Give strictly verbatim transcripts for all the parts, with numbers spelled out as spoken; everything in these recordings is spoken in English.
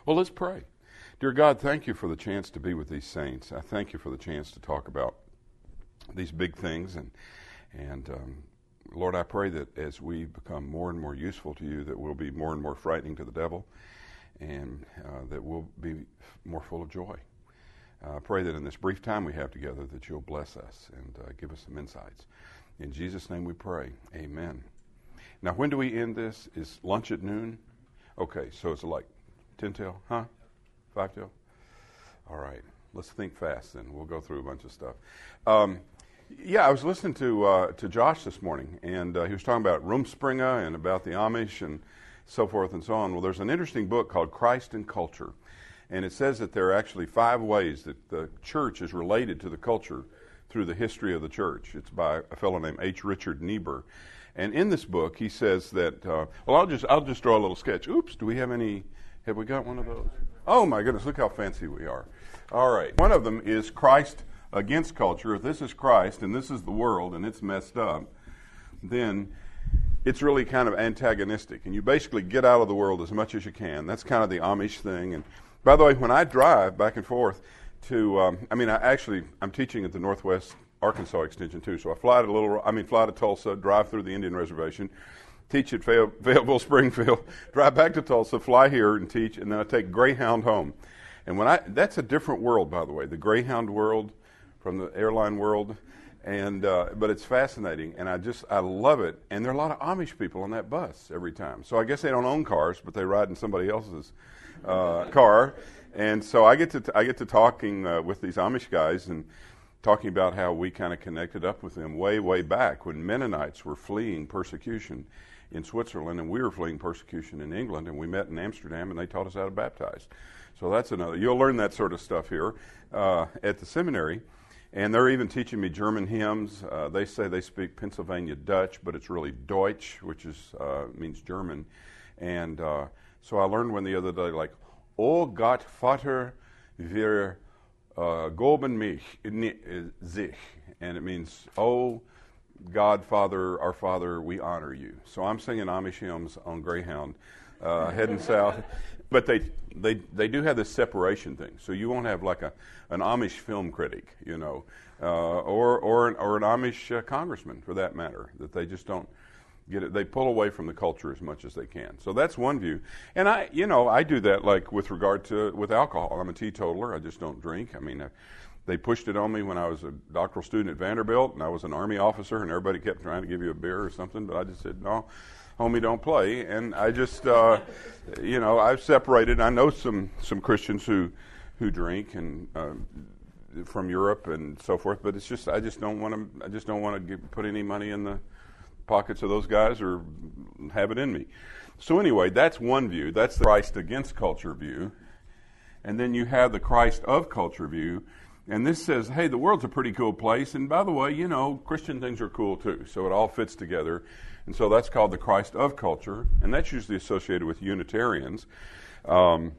Well, let's pray. Dear God, thank you for the chance to be with these saints. I thank you for the chance to talk about these big things. And, and um, Lord, I pray that as we become more and more useful to you, that we'll be more and more frightening to the devil, and uh, that we'll be more full of joy. I uh, pray that in this brief time we have together that you'll bless us and uh, give us some insights. In Jesus' name we pray. Amen. Now, when do we end this? Is lunch at noon? Okay, so it's like ten till, huh? five till? All right. Let's think fast then. We'll go through a bunch of stuff. Um, yeah, I was listening to uh, to Josh this morning, and uh, he was talking about Rumspringa and about the Amish and so forth and so on. Well, there's an interesting book called Christ and Culture, and it says that there are actually five ways that the church is related to the culture through the history of the church. It's by a fellow named H. Richard Niebuhr. And in this book, he says that, uh, well, I'll just I'll just draw a little sketch. Oops, do we have any, have we got one of those? Oh, my goodness, look how fancy we are. All right. One of them is Christ against culture. If this is Christ and this is the world and it's messed up, then it's really kind of antagonistic. And you basically get out of the world as much as you can. That's kind of the Amish thing. And by the way, when I drive back and forth to, um, I mean, I actually, I'm teaching at the Northwest Arkansas Extension too. So I fly to Little, I mean, fly to Tulsa, drive through the Indian Reservation, teach at Fayetteville, Fayetteville, Springfield, drive back to Tulsa, fly here and teach, and then I take Greyhound home. And when I, that's a different world, by the way, the Greyhound world from the airline world. And uh, but it's fascinating, and I just I love it. And there are a lot of Amish people on that bus every time. So I guess they don't own cars, but they ride in somebody else's uh, car. And so I get to I get to talking uh, with these Amish guys and talking about how we kind of connected up with them way, way back when Mennonites were fleeing persecution in Switzerland, and we were fleeing persecution in England, and we met in Amsterdam, and they taught us how to baptize. So that's another. You'll learn that sort of stuff here uh, at the seminary, and they're even teaching me German hymns. Uh, they say they speak Pennsylvania Dutch, but it's really Deutsch, which is uh, means German. And uh, so I learned one the other day, like, O Gott Vater, wir Uh, Goben mich, sich, and it means, oh, God, Father, our Father, we honor you. So I'm singing Amish hymns on Greyhound, uh, heading south. But they, they they do have this separation thing. So you won't have like a an Amish film critic, you know, uh, or or an, or an Amish uh, congressman for that matter. That they just don't get it. They pull away from the culture as much as they can. So that's one view. And I, you know, I do that like with regard to with alcohol. I'm a teetotaler. I just don't drink. I mean, I, they pushed it on me when I was a doctoral student at Vanderbilt, and I was an Army officer, and everybody kept trying to give you a beer or something, but I just said, no, homie, don't play. And I just, uh, you know, I've separated. I know some some Christians who who drink and uh, from Europe and so forth, but it's just I just don't want to. I just don't want to put any money in the pockets of those guys or have it in me. So anyway, that's one view. That's the Christ against culture view. And then you have the Christ of culture view. And this says, hey, the world's a pretty cool place. And by the way, you know, Christian things are cool too. So it all fits together. And so that's called the Christ of culture. And that's usually associated with Unitarians. Um,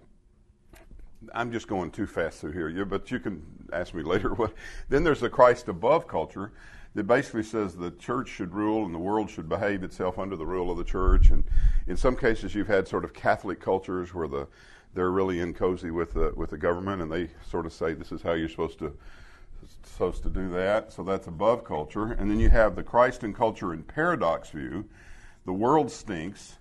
I'm just going too fast through here, but you can ask me later. What. Then there's the Christ above culture. That basically says the church should rule and the world should behave itself under the rule of the church. And in some cases, you've had sort of Catholic cultures where the they're really in cozy with the with the government, and they sort of say this is how you're supposed to supposed to do that. So that's above culture. And then you have the Christ and culture and paradox view. The world stinks.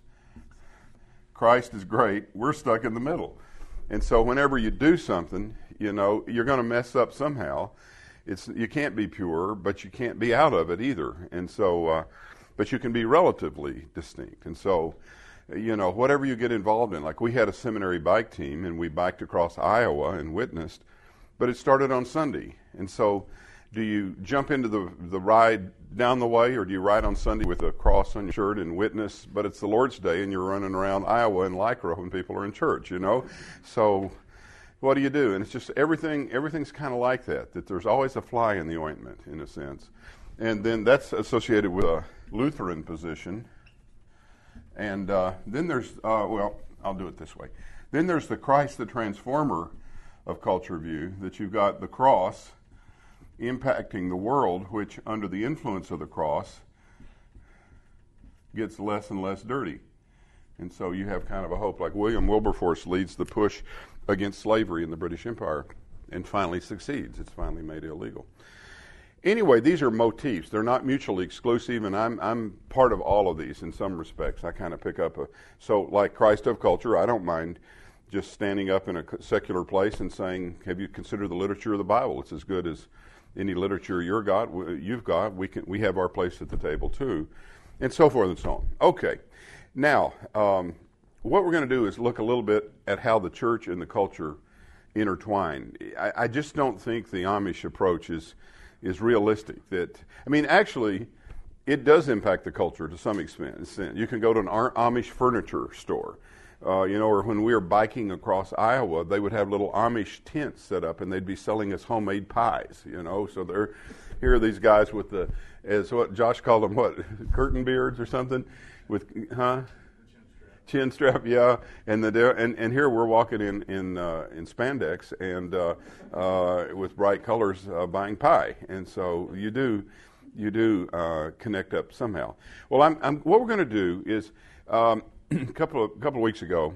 Christ is great. We're stuck in the middle. And so whenever you do something, you know, you're going to mess up somehow. It's you can't be pure, but you can't be out of it either. And so, uh, but you can be relatively distinct. And so, you know, whatever you get involved in, like we had a seminary bike team, and we biked across Iowa and witnessed, but it started on Sunday. And so, do you jump into the the ride down the way, or do you ride on Sunday with a cross on your shirt and witness? But it's the Lord's Day, and you're running around Iowa in Lycra when people are in church. You know, so. What do you do? And it's just everything. Everything's kind of like that. That there's always a fly in the ointment, in a sense. And then that's associated with a Lutheran position. And uh, then there's, uh, well, I'll do it this way. Then there's the Christ the Transformer of culture view. That you've got the cross impacting the world, which under the influence of the cross gets less and less dirty. And so you have kind of a hope, like William Wilberforce leads the push against slavery in the British Empire and finally succeeds. It's finally made illegal. Anyway, these are motifs. They're not mutually exclusive, and I'm I'm part of all of these in some respects. I kind of pick up a, so like Christ of culture, I don't mind just standing up in a secular place and saying, have you considered the literature of the Bible? It's as good as any literature you're got, you've got. We can we have our place at the table too, and so forth and so on. Okay, now um, what we're going to do is look a little bit at how the church and the culture intertwine. I, I just don't think the Amish approach is is realistic. That I mean, actually, it does impact the culture to some extent. You can go to an Amish furniture store, uh, you know, or when we were biking across Iowa, they would have little Amish tents set up, and they'd be selling us homemade pies, you know. So they're here are these guys with the, as what Josh called them, what, curtain beards or something, with huh. Chin strap, yeah, and the and, and here we're walking in in uh, in spandex and uh, uh, with bright colors, uh, buying pie, and so you do you do uh, connect up somehow. Well, I'm, I'm what we're going to do is um, a couple of couple of weeks ago,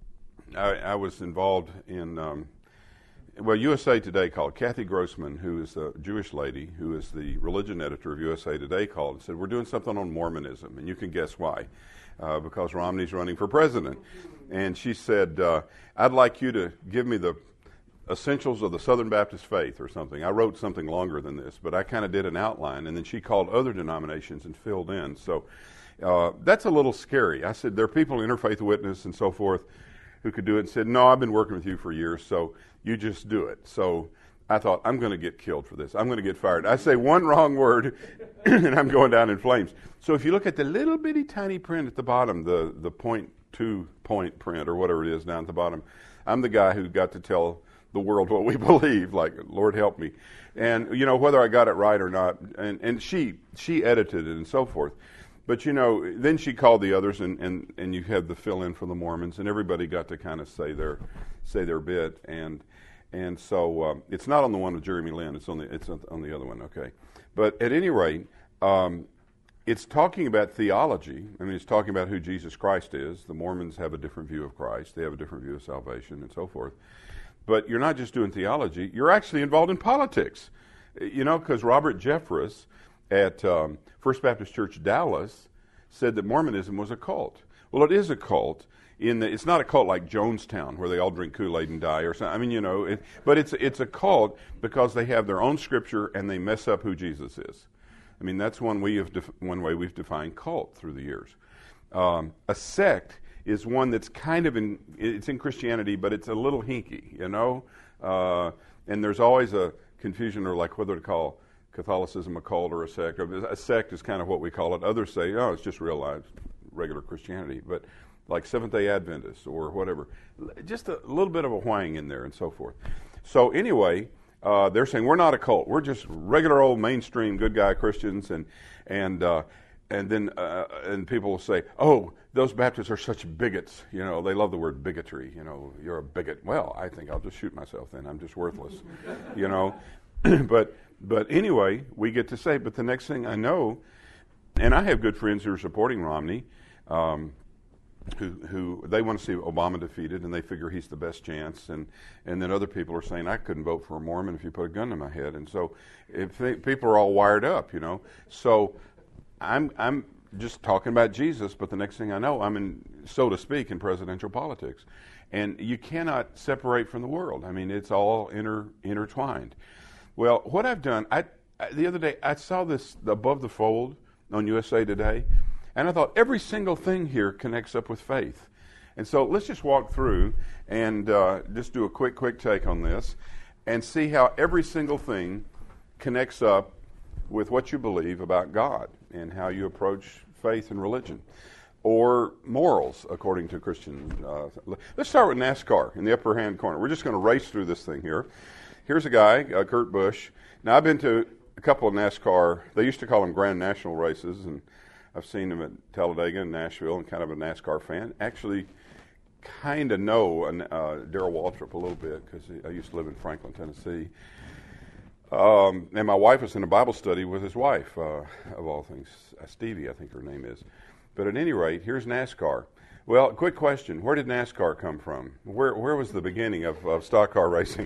I, I was involved in um, well U S A Today called Kathy Grossman, who is a Jewish lady who is the religion editor of U S A Today, called and said we're doing something on Mormonism, and you can guess why. Uh, because Romney's running for president. And she said, uh, I'd like you to give me the essentials of the Southern Baptist faith or something. I wrote something longer than this, but I kind of did an outline, and then she called other denominations and filled in. So uh, that's a little scary. I said, there are people in Interfaith Witness and so forth who could do it, and said, no, I've been working with you for years, so you just do it. So I thought, I'm going to get killed for this. I'm going to get fired. I say one wrong word, and I'm going down in flames. So if you look at the little bitty tiny print at the bottom, the, the point two point print or whatever it is down at the bottom, I'm the guy who got to tell the world what we believe, like, Lord help me. And, you know, whether I got it right or not, and, and she she edited it and so forth. But, you know, then she called the others, and, and, and you had the fill-in for the Mormons, and everybody got to kind of say their say their bit. And and so um, it's not on the one with Jeremy Lin. It's on the it's on the other one, okay. But at any rate, um, it's talking about theology. I mean, it's talking about who Jesus Christ is. The Mormons have a different view of Christ. They have a different view of salvation and so forth. But you're not just doing theology. You're actually involved in politics. You know, because Robert Jeffress at um, First Baptist Church Dallas said that Mormonism was a cult. Well, it is a cult. In the, it's not a cult like Jonestown, where they all drink Kool-Aid and die or something. I mean, you know, it, but it's it's a cult because they have their own scripture and they mess up who Jesus is. I mean, that's one we have def- one way we've defined cult through the years. Um, a sect is one that's kind of in it's in Christianity, but it's a little hinky, you know. Uh, and there's always a confusion, or like whether to call Catholicism a cult or a sect. A sect is kind of what we call it. Others say, oh, it's just real life, regular Christianity, but like Seventh-day Adventists or whatever. Just a little bit of a whang in there and so forth. So anyway, uh, they're saying we're not a cult. We're just regular old mainstream good guy Christians, and and uh, and then uh, and people will say, oh, those Baptists are such bigots. You know, they love the word bigotry. You know, you're a bigot. Well, I think I'll just shoot myself then. I'm just worthless. You know, but but anyway, we get to say. But the next thing I know, and I have good friends who are supporting Romney. Um, Who, who they want to see Obama defeated, and they figure he's the best chance, and, and then other people are saying I couldn't vote for a Mormon if you put a gun to my head, and so if they, people are all wired up, you know. So I'm I'm just talking about Jesus, but the next thing I know, I'm in, so to speak, in presidential politics, and you cannot separate from the world. I mean, it's all inter, intertwined. Well, what I've done, I, I the other day I saw this above the fold on U S A Today. And I thought every single thing here connects up with faith. And so let's just walk through and uh, just do a quick, quick take on this and see how every single thing connects up with what you believe about God and how you approach faith and religion or morals according to Christian. Uh, let's start with NASCAR in the upper hand corner. We're just going to race through this thing here. Here's a guy, uh, Kurt Busch. Now, I've been to a couple of NASCAR, they used to call them Grand National races, and I've seen him at Talladega and Nashville, and kind of a NASCAR fan. Actually, kind of know uh, Darrell Waltrip a little bit because I used to live in Franklin, Tennessee. Um, and my wife was in a Bible study with his wife, uh, of all things, uh, Stevie, I think her name is. But at any rate, here's NASCAR. Well, quick question. Where did NASCAR come from? Where where was the beginning of, of stock car racing?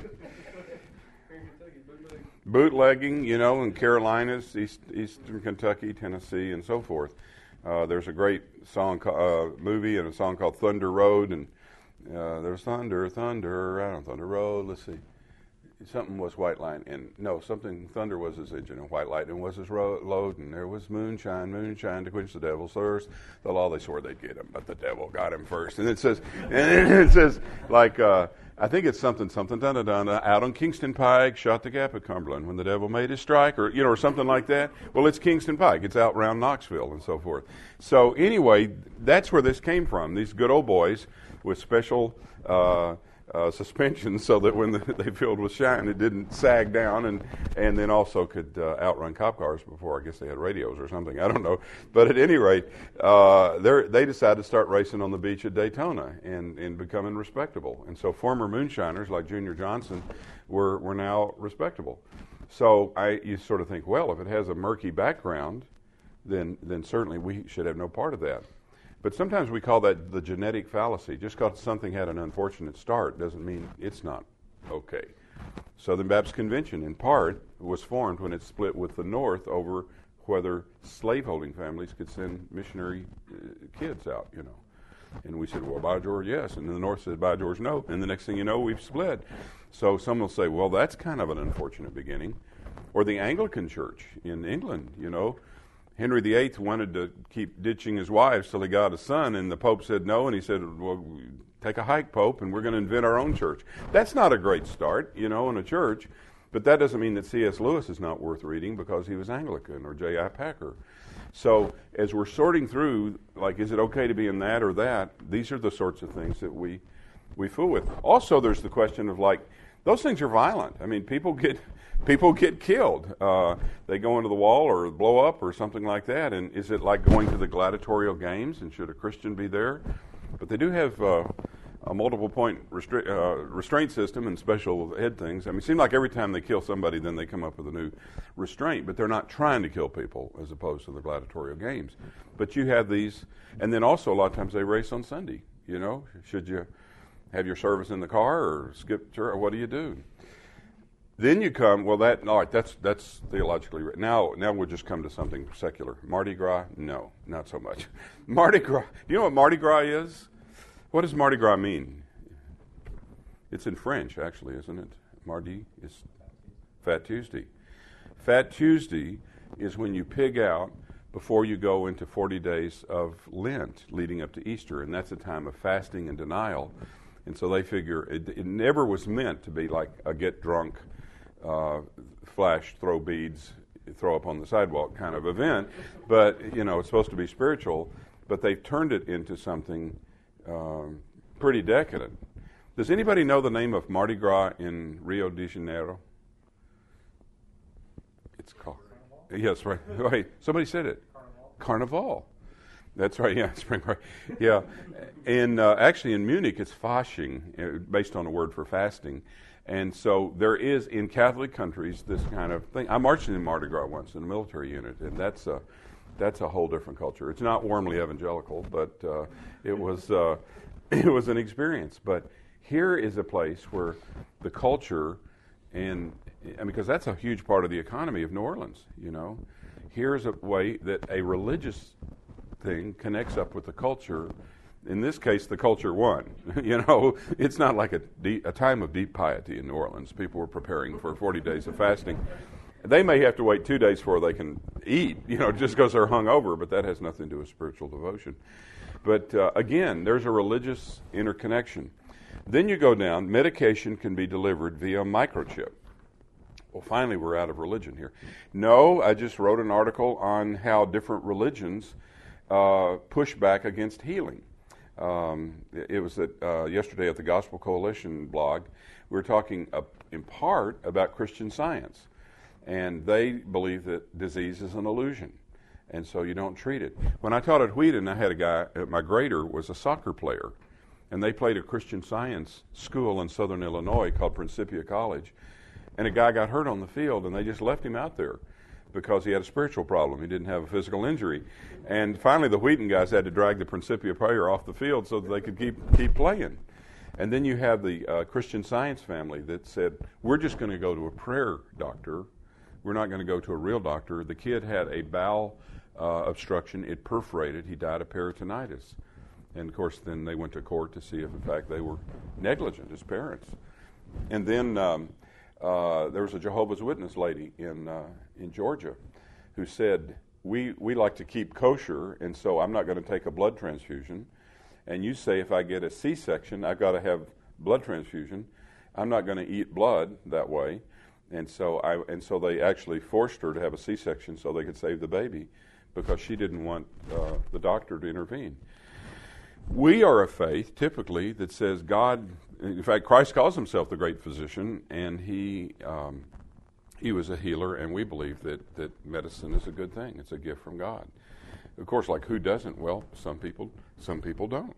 Bootlegging, you know, in Carolinas, East, Eastern Kentucky, Tennessee, and so forth. Uh, there's a great song, uh, movie, and a song called Thunder Road, and uh, there's thunder, thunder, out on Thunder Road. Let's see, something was White Line, and no, something thunder was his engine, and White Lightning was his ro- load, and there was moonshine, moonshine to quench the devil's thirst. The law they swore they'd get him, but the devil got him first. And it says, and it says like. Uh, I think it's something, something, dun, dun, dun, out on Kingston Pike, shot the gap at Cumberland when the devil made his strike, or, you know, or something like that. Well, it's Kingston Pike. It's out around Knoxville and so forth. So anyway, that's where this came from, these good old boys with special uh, uh, suspensions so that when the, they filled with shine, it didn't sag down, and, and then also could uh, outrun cop cars before, I guess they had radios or something. I don't know. But at any rate, uh, they decided to start racing on the beach at Daytona and, and becoming respectable. And so former moonshiners like Junior Johnson were, were now respectable. So I, you sort of think, well, if it has a murky background, then then certainly we should have no part of that. But sometimes we call that the genetic fallacy. Just because something had an unfortunate start doesn't mean it's not okay. Southern Baptist Convention, in part, was formed when it split with the North over whether slaveholding families could send missionary uh, kids out, you know. And we said, well, by George, yes. And then the North said, by George, no. And the next thing you know, we've split. So some will say, well, that's kind of an unfortunate beginning. Or the Anglican Church in England, you know. Henry the Eighth wanted to keep ditching his wives till he got a son, and the Pope said no, and he said, well, take a hike, Pope, and we're going to invent our own church. That's not a great start, you know, in a church, but that doesn't mean that C S Lewis is not worth reading because he was Anglican, or J I Packer. So as we're sorting through, like, is it okay to be in that or that, these are the sorts of things that we, we fool with. Also, there's the question of, like, those things are violent. I mean, people get... People get killed. Uh, they go into the wall or blow up or something like that. And is it like going to the gladiatorial games? And should a Christian be there? But they do have uh, a multiple point restri- uh, restraint system and special ed things. I mean, it seems like every time they kill somebody, then they come up with a new restraint. But they're not trying to kill people as opposed to the gladiatorial games. But you have these, and then also a lot of times they race on Sunday. You know, should you have your service in the car or skip church? Or what do you do? Then you come, well, that all right, that's that's theologically right. Now, now we'll just come to something secular. Mardi Gras? No, not so much. Mardi Gras. Do you know what Mardi Gras is? What does Mardi Gras mean? It's in French, actually, isn't it? Mardi is Fat Tuesday. Fat Tuesday is when you pig out before you go into forty days of Lent leading up to Easter, and that's a time of fasting and denial. And so they figure it, it never was meant to be like a get drunk, Uh, flash, throw beads, throw up on the sidewalk kind of event, but you know it's supposed to be spiritual. But they've turned it into something um, pretty decadent. Does anybody know the name of Mardi Gras in Rio de Janeiro? It's called. Yes, right. Right. Somebody said it. Carnival. Carnival. That's right. Yeah, spring break. Yeah, and uh, actually in Munich it's Fasching, uh, based on a word for fasting. And so there is, in Catholic countries, this kind of thing. I marched in Mardi Gras once in a military unit, and that's a, that's a whole different culture. It's not warmly evangelical, but uh, it was uh, it was an experience. But here is a place where the culture, and I mean, because that's a huge part of the economy of New Orleans, you know. Here's a way that a religious thing connects up with the culture. In this case, the culture won. You know, it's not like a, deep, a time of deep piety in New Orleans. People were preparing for forty days of fasting. They may have to wait two days before they can eat, you know, just because they're hungover, but that has nothing to do with spiritual devotion. But uh, again, there's a religious interconnection. Then you go down, medication can be delivered via microchip. Well, finally, we're out of religion here. No, I just wrote an article on how different religions uh, push back against healing. Um, it was at, uh, yesterday at the Gospel Coalition blog. We were talking uh, in part about Christian Science, and they believe that disease is an illusion, and so you don't treat it. When I taught at Wheaton, I had a guy, my grader was a soccer player, and they played a Christian Science school in southern Illinois called Principia College, and a guy got hurt on the field, and they just left him out there because he had a spiritual problem. He didn't have a physical injury. And finally, the Wheaton guys had to drag the Principia player off the field so that they could keep keep playing. And then you have the uh, Christian Science family that said, we're just going to go to a prayer doctor. We're not going to go to a real doctor. The kid had a bowel uh, obstruction. It perforated. He died of peritonitis. And, of course, then they went to court to see if, in fact, they were negligent as parents. And then um, uh, there was a Jehovah's Witness lady in uh, in Georgia who said, we, we like to keep kosher, and so I'm not going to take a blood transfusion. And you say if I get a C-section, I've got to have blood transfusion. I'm not going to eat blood that way. And so I and so they actually forced her to have a C-section so they could save the baby because she didn't want uh, the doctor to intervene. We are a faith, typically, that says God, in fact, Christ calls himself the great physician, and he um, he was a healer, and we believe that, that medicine is a good thing. It's a gift from God. Of course, like who doesn't? Well, some people some people don't.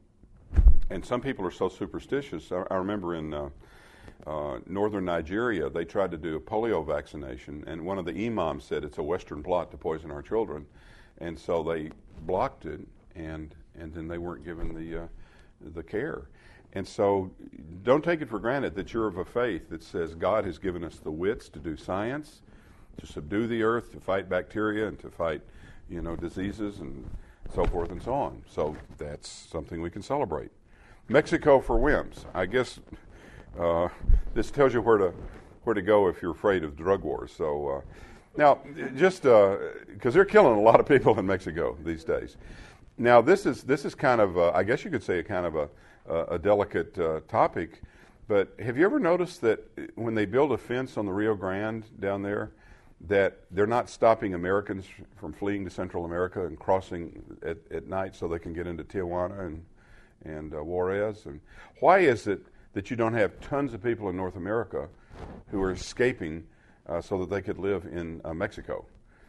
And some people are so superstitious. I, I remember in uh, uh, northern Nigeria, they tried to do a polio vaccination, and one of the imams said it's a Western plot to poison our children. And so they blocked it, and and then they weren't given the uh, the care. And so don't take it for granted that you're of a faith that says God has given us the wits to do science, to subdue the earth, to fight bacteria, and to fight, you know, diseases and so forth and so on. So that's something we can celebrate. Mexico for wimps. I guess uh, this tells you where to where to go if you're afraid of drug wars. So uh, now, just because uh, they're killing a lot of people in Mexico these days. Now, this is this is kind of, uh, I guess you could say, a kind of a, a delicate uh, topic. But have you ever noticed that when they build a fence on the Rio Grande down there, that they're not stopping Americans from fleeing to Central America and crossing at, at night so they can get into Tijuana and and uh, Juarez? And why is it that you don't have tons of people in North America who are escaping uh, so that they could live in uh, Mexico?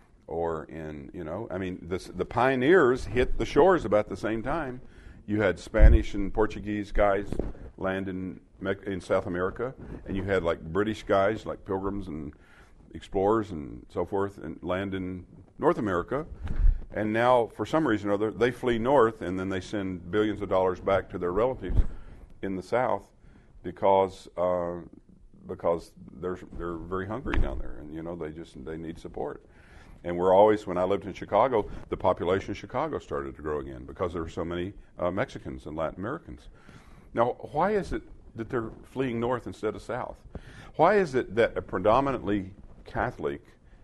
Or in, you know, I mean, this, the pioneers hit the shores about the same time. You had Spanish and Portuguese guys land in, in South America, and you had like British guys, like Pilgrims and explorers and so forth, and land in North America. And now, for some reason or other, they flee north, and then they send billions of dollars back to their relatives in the South because uh, because they're they're very hungry down there, and you know they just they need support. And we're always, when I lived in Chicago, the population of Chicago started to grow again because there were so many uh, Mexicans and Latin Americans. Now, why is it that they're fleeing north instead of south? Why is it that a predominantly Catholic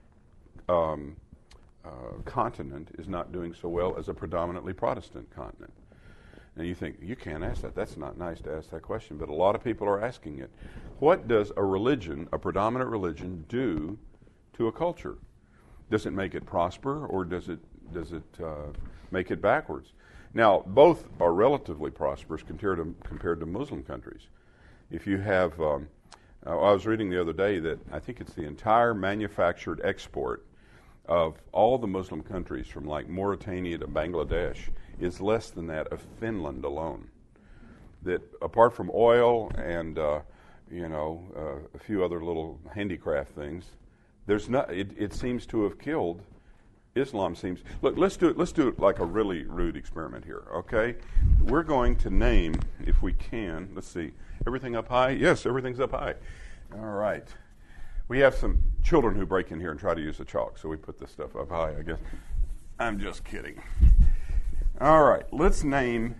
um, uh, continent is not doing so well as a predominantly Protestant continent? And you think, you can't ask that. That's not nice to ask that question, but a lot of people are asking it. What does a religion, a predominant religion, do to a culture? Does it make it prosper, or does it does it uh, make it backwards? Now, both are relatively prosperous compared to compared to Muslim countries. If you have, um, uh, I was reading the other day that I think it's the entire manufactured export of all the Muslim countries, from like Mauritania to Bangladesh, is less than that of Finland alone. That apart from oil and uh, you know uh, a few other little handicraft things, there's not. It, it seems to have killed. Islam seems. Look, let's do it. Let's do it like a really rude experiment here. Okay, we're going to name, if we can. Let's see. Everything up high? Yes, everything's up high. All right. We have some children who break in here and try to use the chalk, so we put this stuff up high, I guess. I'm just kidding. All right. Let's name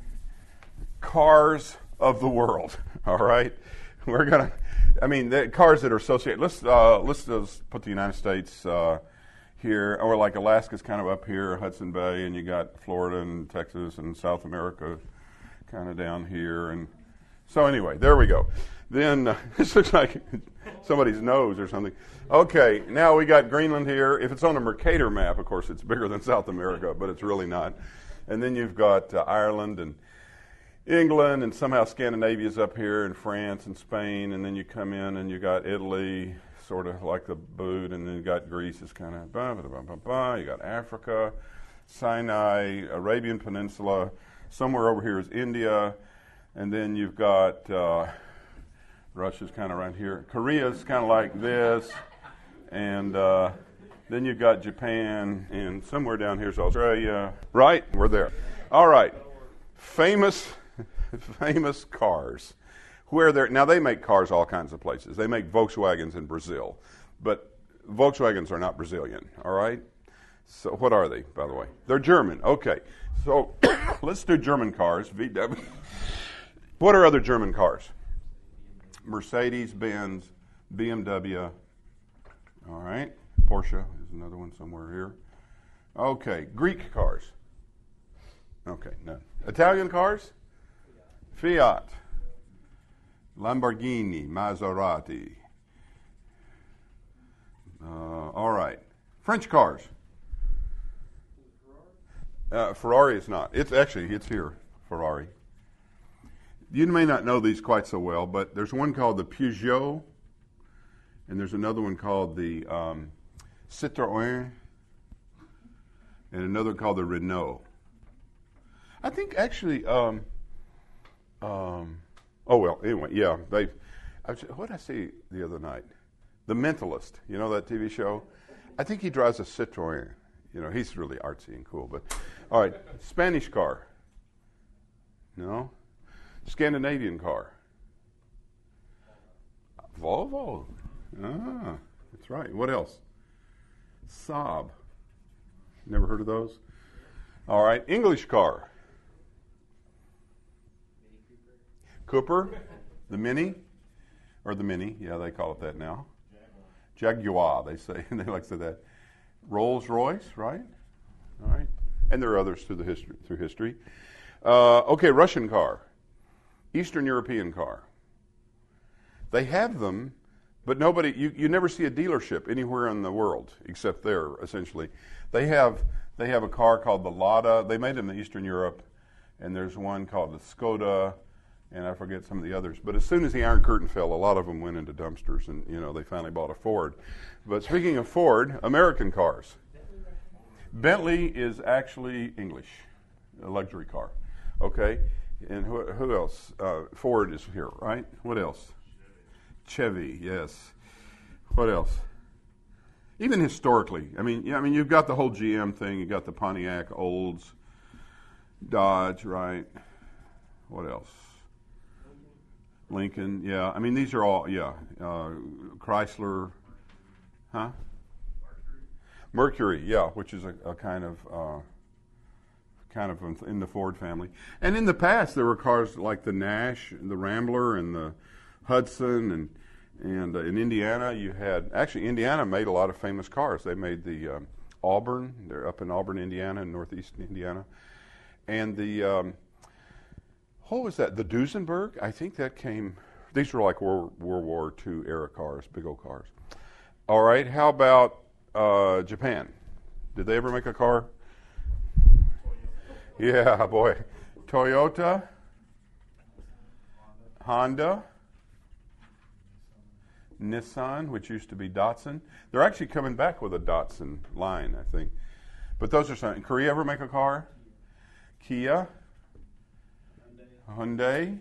cars of the world. All right. We're gonna. I mean, the cars that are associated. Let's uh, let's just put the United States uh, here, or like Alaska's kind of up here, Hudson Bay, and you got Florida and Texas and South America kind of down here. And so anyway, there we go. Then uh, this looks like somebody's nose or something. Okay, now we got Greenland here. If it's on a Mercator map, of course, it's bigger than South America, but it's really not. And then you've got uh, Ireland and England, and somehow Scandinavia's up here, and France and Spain, and then you come in and you got Italy, sort of like the boot, and then you got Greece is kind of ba ba ba ba ba. You got Africa, Sinai, Arabian Peninsula. Somewhere over here is India, and then you've got uh, Russia's kind of right here. Korea's kind of like this, and uh, Then you've got Japan, and somewhere down here's Australia. Right? We're there. All right. Famous, famous cars. Where they're now they make cars all kinds of places. They make Volkswagens in Brazil, but Volkswagens are not Brazilian. All right. So what are they, by the way? They're German. Okay. So let's do German cars. V W. What are other German cars? Mercedes, Benz, B M W. All right. Porsche is another one somewhere here. Okay. Greek cars. Okay. None. Italian cars? Fiat. Lamborghini, Maserati. Uh, all right. French cars. Uh, Ferrari is not. It's actually, it's here, Ferrari. You may not know these quite so well, but there's one called the Peugeot, and there's another one called the um, Citroën, and another called the Renault. I think actually, um, um, oh well, anyway, yeah. They, what did I see the other night? The Mentalist, you know that T V show? I think he drives a Citroën. You know, he's really artsy and cool. But all right, Spanish car. No. Scandinavian car. Volvo. Ah, that's right. What else? Saab. Never heard of those? All right, English car. Cooper, the Mini, or the Mini, yeah, they call it that now. Jaguar, they say, they like to say that. Rolls Royce, right? All right, and there are others through the history. Through history, uh, okay, Russian car, Eastern European car. They have them, but nobody. You, you never see a dealership anywhere in the world except there. Essentially, they have they have a car called the Lada. They made them in Eastern Europe, and there's one called the Skoda. And I forget some of the others. But as soon as the Iron Curtain fell, a lot of them went into dumpsters, and you know they finally bought a Ford. But speaking of Ford, American cars. Bentley is actually English, a luxury car. Okay, and who, who else? Uh, Ford is here, right? What else? Chevy, yes. What else? Even historically, I mean, yeah, I mean, you've got the whole G M thing. You've got the Pontiac, Olds, Dodge, right? What else? Lincoln, yeah. I mean, these are all, yeah. Uh, Chrysler, huh? Mercury, yeah, which is a, a kind of, uh, kind of in the Ford family. And in the past, there were cars like the Nash, the Rambler, and the Hudson, and and uh, in Indiana, you had actually Indiana made a lot of famous cars. They made the um, Auburn. They're up in Auburn, Indiana, in northeast Indiana, and the. Um, What was that? The Duesenberg? I think that came. These were like World, World War Two era cars, big old cars. All right. How about uh, Japan? Did they ever make a car? Yeah, boy. Toyota, Honda, Nissan, which used to be Datsun. They're actually coming back with a Datsun line, I think. But those are some. Did Korea ever make a car? Kia. Hyundai.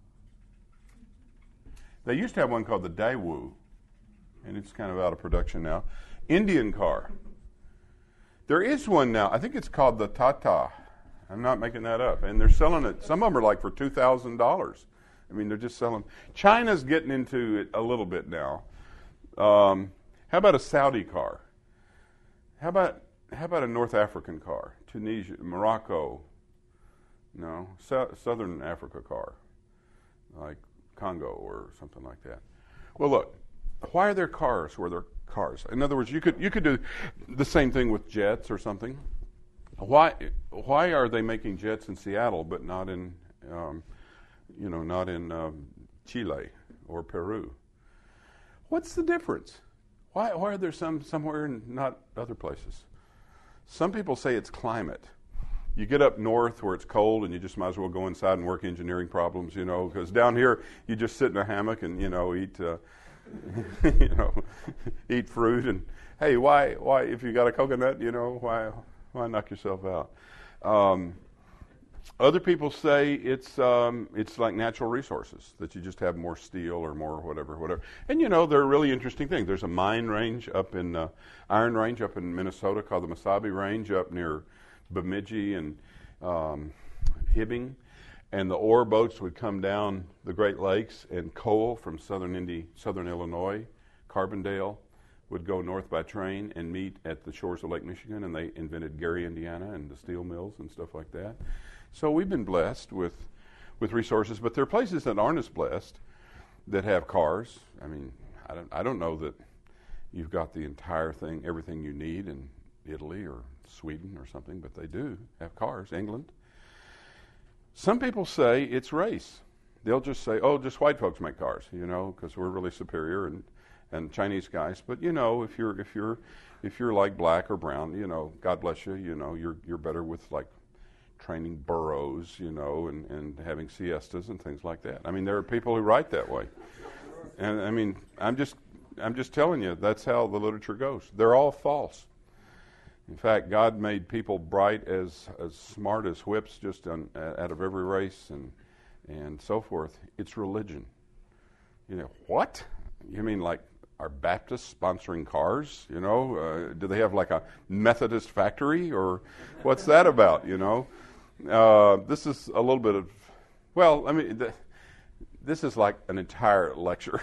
They used to have one called the Daewoo, and it's kind of out of production now. Indian car. There is one now. I think it's called the Tata. I'm not making that up. And they're selling it. Some of them are like for two thousand dollars. I mean, they're just selling. China's getting into it a little bit now. Um, how about a Saudi car? How about how about a North African car? Tunisia, Morocco. No, so, Southern Africa car, like Congo or something like that. Well, look, why are there cars where there are cars? In other words, you could you could do the same thing with jets or something. Why why are they making jets in Seattle but not in um, you know not in um, Chile or Peru? What's the difference? Why why are there some somewhere and not other places? Some people say it's climate. You get up north where it's cold and you just might as well go inside and work engineering problems, you know, because down here you just sit in a hammock and, you know, eat, uh, you know, eat fruit. And, hey, why, why, if you got a coconut, you know, why, why knock yourself out? Um, Other people say it's um, it's like natural resources, that you just have more steel or more whatever, whatever. And you know, there are really interesting things. There's a mine range up in uh, Iron Range up in Minnesota called the Mesabi Range up near Bemidji and um, Hibbing, and the ore boats would come down the Great Lakes, and coal from southern Indi- southern Illinois, Carbondale, would go north by train and meet at the shores of Lake Michigan, and they invented Gary, Indiana, and the steel mills and stuff like that. So we've been blessed with with resources, but there are places that aren't as blessed that have cars. I mean, I don't I don't know that you've got the entire thing, everything you need in Italy or Sweden or something, but they do have cars. England. Some people say it's race. They'll just say, "Oh, just white folks make cars," you know, because we're really superior, and and Chinese guys. But you know, if you're if you're if you're like black or brown, you know, God bless you. You know, you're you're better with like training burros, you know, and, and having siestas and things like that. I mean, there are people who write that way. And I mean, I'm just I'm just telling you, that's how the literature goes. They're all false. In fact, God made people bright as as smart as whips just on, out of every race and and so forth. It's religion. You know, what? You mean like are Baptists sponsoring cars? You know, uh, do they have like a Methodist factory, or what's that about? You know, uh, this is a little bit of, well, I mean, the, this is like an entire lecture,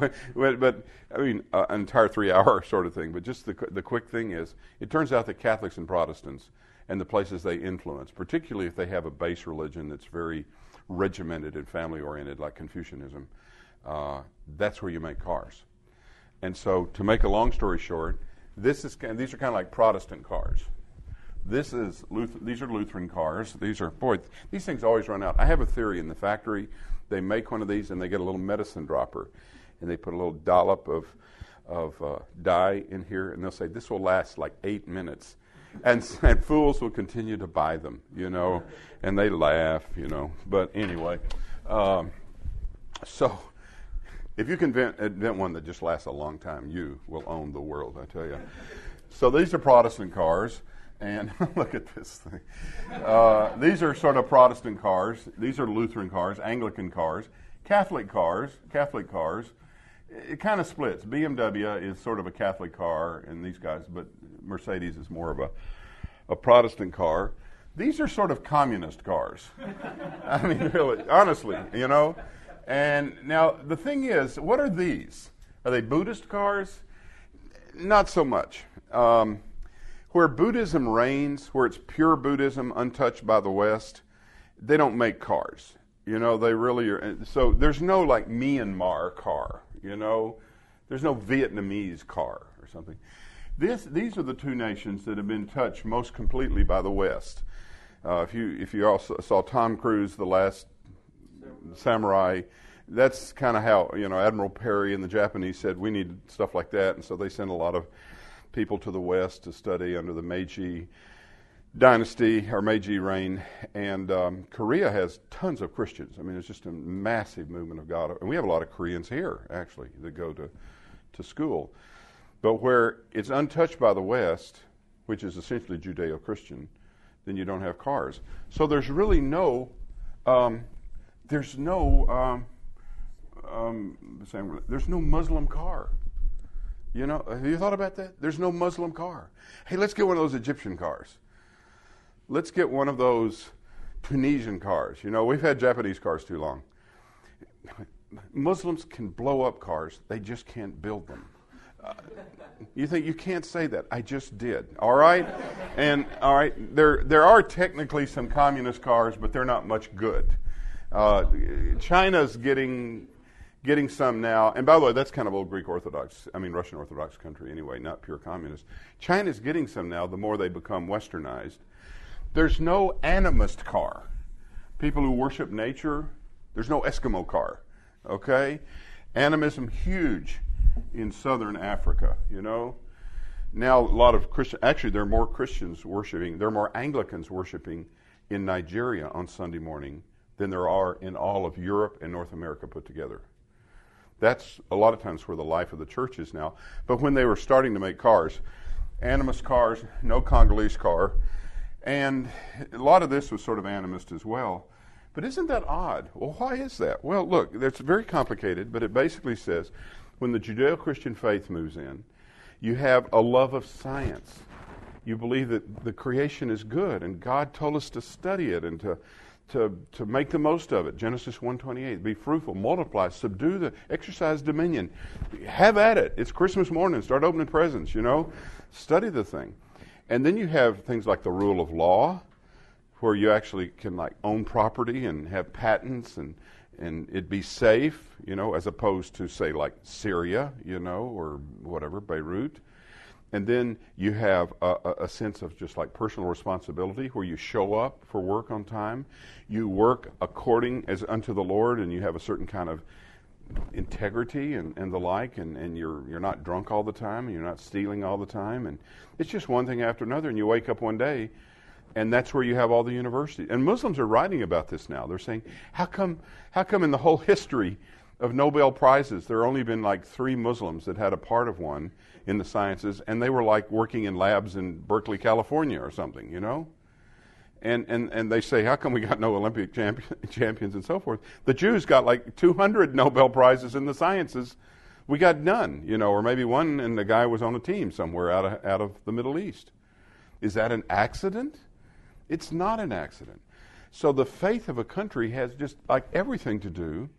but I mean, uh, an entire three-hour sort of thing. But just the the quick thing is, it turns out that Catholics and Protestants and the places they influence, particularly if they have a base religion that's very regimented and family-oriented, like Confucianism, uh, that's where you make cars. And so, to make a long story short, this is these are kind of like Protestant cars. This is Luther, these are Lutheran cars. These are boy, these things always run out. I have a theory. In the factory, they make one of these and they get a little medicine dropper, and they put a little dollop of of uh, dye in here, and they'll say this will last like eight minutes, and and fools will continue to buy them, you know, and they laugh, you know. But anyway, um, so. If you can invent, invent one that just lasts a long time, you will own the world, I tell you. So these are Protestant cars, and look at this thing. Uh, these are sort of Protestant cars. These are Lutheran cars, Anglican cars, Catholic cars, Catholic cars. It kind of splits. B M W is sort of a Catholic car, and these guys, but Mercedes is more of a, a Protestant car. These are sort of communist cars. I mean, really, honestly, you know. And now the thing is, what are these? Are they Buddhist cars? Not so much. Um, where Buddhism reigns, where it's pure Buddhism, untouched by the West, they don't make cars. You know, they really are. So there's no like Myanmar car. You know, there's no Vietnamese car or something. This, these are the two nations that have been touched most completely by the West. Uh, if you if you also saw Tom Cruise, The Last Samurai, that's kind of how, you know, Admiral Perry and the Japanese said we need stuff like that, and so they sent a lot of people to the West to study under the Meiji dynasty or Meiji reign. And um, Korea has tons of Christians. I mean, it's just a massive movement of God, and we have a lot of Koreans here actually that go to to school. But where it's untouched by the West, which is essentially Judeo-Christian, then you don't have cars. So there's really no um, There's no um, um, there's no Muslim car. You know, have you thought about that? There's no Muslim car. Hey, let's get one of those Egyptian cars. Let's get one of those Tunisian cars. You know, we've had Japanese cars too long. Muslims can blow up cars. They just can't build them. Uh, you think you can't say that? I just did. All right, and all right. There there are technically some communist cars, but they're not much good. Uh, China's getting getting some now, and by the way, that's kind of old Greek Orthodox, I mean Russian Orthodox country anyway, not pure communist. China's getting some now the more they become westernized. There's no animist car. People who worship nature, there's no Eskimo car, okay? Animism huge in southern Africa, you know? Now a lot of Christian, actually there are more Christians worshiping, there are more Anglicans worshiping in Nigeria on Sunday morning than there are in all of Europe and North America put together. That's a lot of times where the life of the church is now. But when they were starting to make cars, animist cars, no Congolese car, And a lot of this was sort of animist as well. But isn't that odd? Well, why is that? Well, look, it's very complicated, but it basically says when the Judeo-Christian faith moves in, you have a love of science. You believe that the creation is good, and God told us to study it and to to, to make the most of it. Genesis one twenty-eight, be fruitful, multiply, subdue the, exercise dominion. Have at it. It's Christmas morning. Start opening presents, you know. Study the thing. And then you have things like the rule of law, where you actually can like own property and have patents and and it be safe, you know, as opposed to say like Syria, you know, or whatever, Beirut. And then you have a, a sense of just like personal responsibility where you show up for work on time. You work according as unto the Lord, and you have a certain kind of integrity and, and the like, and, and you're you're not drunk all the time, and you're not stealing all the time. And it's just one thing after another, and you wake up one day, and that's where you have all the universities. And Muslims are writing about this now. They're saying, how come how come in the whole history of Nobel Prizes, there only been like three Muslims that had a part of one in the sciences, and they were like working in labs in Berkeley, California or something, you know? And and, and they say, how come we got no Olympic champion, champions and so forth? The Jews got like two hundred Nobel Prizes in the sciences. We got none, you know, or maybe one, and the guy was on a team somewhere out of, out of the Middle East. Is that an accident? It's not an accident. So the faith of a country has just like everything to do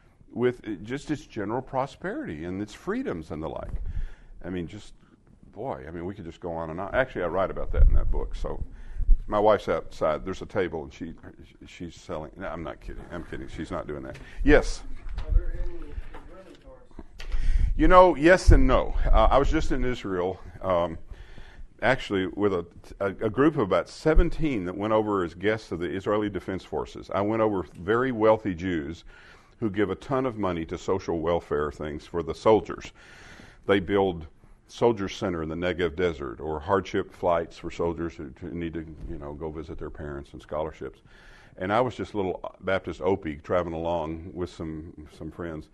with just its general prosperity and its freedoms and the like. I mean, just, boy, I mean, we could just go on and on. Actually, I write about that in that book. So my wife's outside. There's a table, and she she's selling. No, I'm not kidding. I'm kidding. She's not doing that. Yes? Are there any Israeli cars? You know, yes and no. Uh, I was just in Israel, um, actually, with a, a, a group of about seventeen that went over as guests of the Israeli Defense Forces. I went over with very wealthy Jews who give a ton of money to social welfare things for the soldiers. They build Soldiers Center in the Negev Desert, or hardship flights for soldiers who, who need to, you know, go visit their parents, and scholarships. And I was just a little Baptist Opie traveling along with some some friends,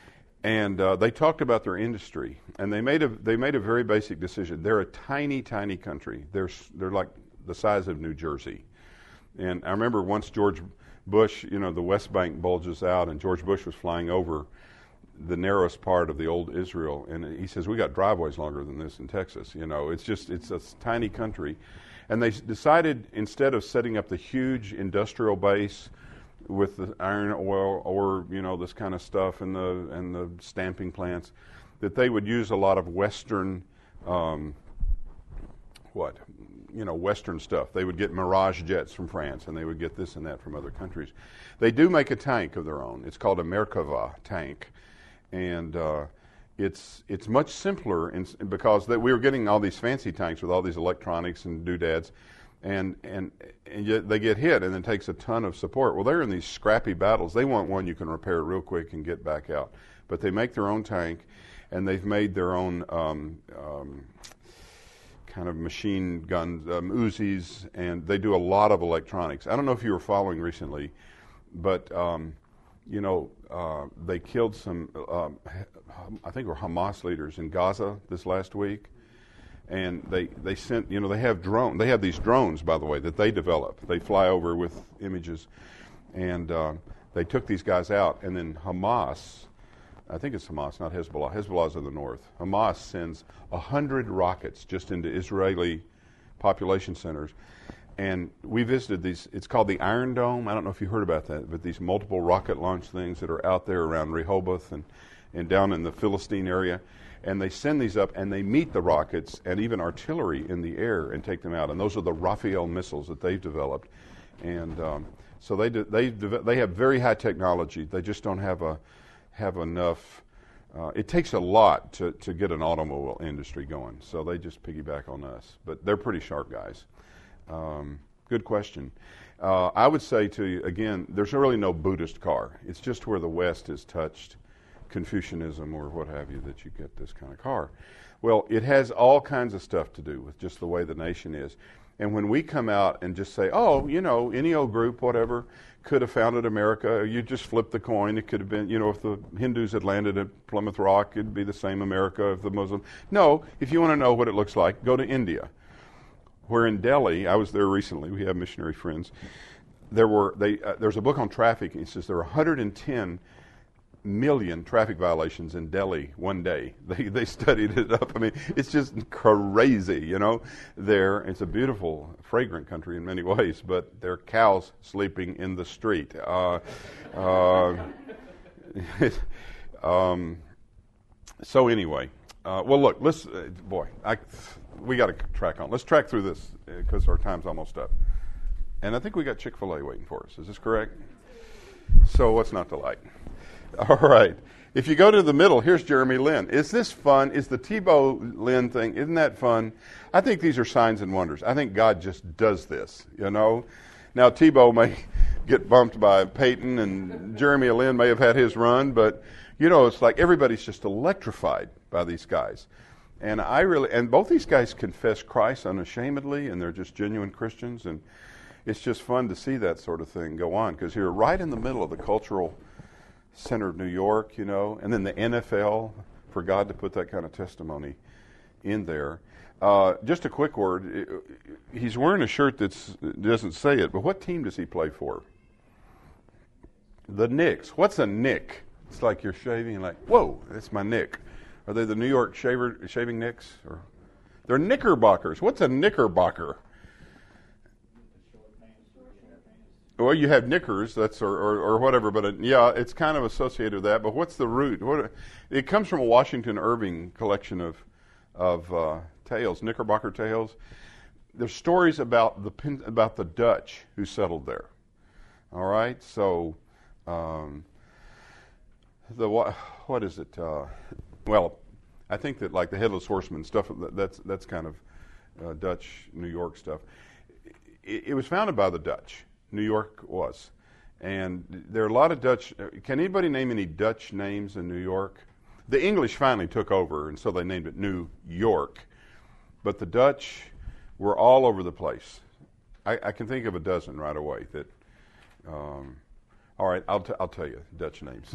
and uh, they talked about their industry, and they made a they made a very basic decision. They're a tiny, tiny country. They're they're like the size of New Jersey, and I remember once George Bush, you know, the West Bank bulges out, and George Bush was flying over the narrowest part of the old Israel, and he says, we got driveways longer than this in Texas. You know, it's just, it's a tiny country. And they decided, instead of setting up the huge industrial base with the iron ore or, you know, this kind of stuff and the and the stamping plants, that they would use a lot of Western, um, what, you know, Western stuff. They would get Mirage jets from France, and they would get this and that from other countries. They do make a tank of their own. It's called a Merkava tank. And uh, it's it's much simpler in, because they, we were getting all these fancy tanks with all these electronics and doodads, and and and yet they get hit, and it takes a ton of support. Well, they're in these scrappy battles. They want one you can repair real quick and get back out. But they make their own tank, and they've made their own um, um, kind of machine guns, um, Uzis, and they do a lot of electronics. I don't know if you were following recently, but um, you know, uh, they killed some, um, I think were Hamas leaders in Gaza this last week. And they, they sent, you know, they have drone. They have these drones, by the way, that they develop. They fly over with images. And uh, they took these guys out. And then Hamas, I think it's Hamas, not Hezbollah. Hezbollah's in the north. Hamas sends one hundred rockets just into Israeli population centers. And we visited these, it's called the Iron Dome. I don't know if you heard about that, but these multiple rocket launch things that are out there around Rehoboth and, and down in the Philistine area. And they send these up, and they meet the rockets and even artillery in the air and take them out. And those are the Raphael missiles that they've developed. And um, so they de- they de- they have very high technology. They just don't have a have enough. Uh, it takes a lot to, to get an automobile industry going. So they just piggyback on us. But they're pretty sharp guys. Um, good question. Uh, I would say to you, again, there's really no Buddhist car. It's just where the West has touched Confucianism or what have you that you get this kind of car. Well, it has all kinds of stuff to do with just the way the nation is. And when we come out and just say, oh, you know, any old group, whatever, could have founded America, you just flip the coin. It could have been, you know, if the Hindus had landed at Plymouth Rock, it'd be the same America if the Muslim. No, if you want to know what it looks like, go to India. where in Delhi, I was there recently, we have missionary friends, there were, they, uh, there's a book on traffic, and it says there were one hundred ten million traffic violations in Delhi one day. They they studied it up. I mean, it's just crazy, you know. There, it's a beautiful, fragrant country in many ways, but there are cows sleeping in the street. Uh, uh, um, so anyway, uh, well, look, let's, uh, boy, I, we got to track on. Let's track through this because our time's almost up. And I think we got Chick-fil-A waiting for us. Is this correct? So what's not to like? All right. If you go to the middle, here's Jeremy Lin. Is this fun? Is the Tebow Lin thing, isn't that fun? I think these are signs and wonders. I think God just does this, you know. Now, Tebow may get bumped by Peyton, and Jeremy Lin may have had his run, but, you know, it's like everybody's just electrified by these guys. And I really, and both these guys confess Christ unashamedly, and they're just genuine Christians, and it's just fun to see that sort of thing go on, because you're right in the middle of the cultural center of New York, you know, and then the N F L, for God to put that kind of testimony in there. Uh, just a quick word. He's wearing a shirt that doesn't say it, but what team does he play for? The Knicks. What's a Knick? It's like you're shaving and like, whoa, that's my Knick. Are they the New York shaver, shaving Knicks? Or they're Knickerbockers. What's a Knickerbocker? Well, you have knickers, that's or, or, or whatever, but it, yeah, it's kind of associated with that. But what's the root? What it comes from a Washington Irving collection of of uh, tales, Knickerbocker tales. There's stories about the about the Dutch who settled there. All right, so um, the what is it? Uh, well, I think that like the Headless Horseman stuff. That's that's kind of uh, Dutch New York stuff. It, it was founded by the Dutch. New York was. And there are a lot of Dutch. Can anybody name any Dutch names in New York? The English finally took over, and so they named it New York. But the Dutch were all over the place. I, I can think of a dozen right away. That. Um, all right, I'll, t- I'll tell you Dutch names.